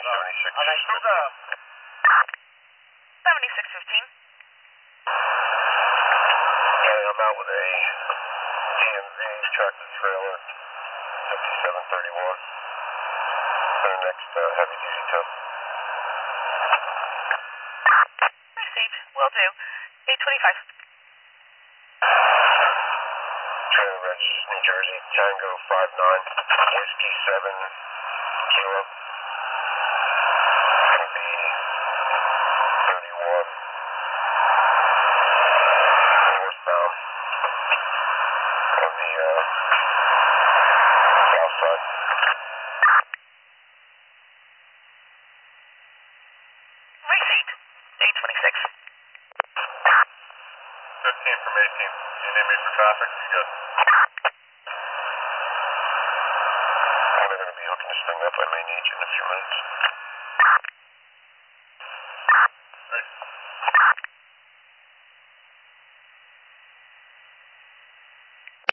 76. Are they still going? 7615. Okay, I'm out with a DMV tractor trailer, 5731. For the next heavy duty tow. Received. Will do. 825. Trailer registered New Jersey, Tango 59, Whiskey 7 Kilo. Gonna be 31 northbound on the south side. Received. 826. 15 from 18. Do you need me for traffic? You good? I'm going to be hooking this thing up. I may need you in a few minutes. Right.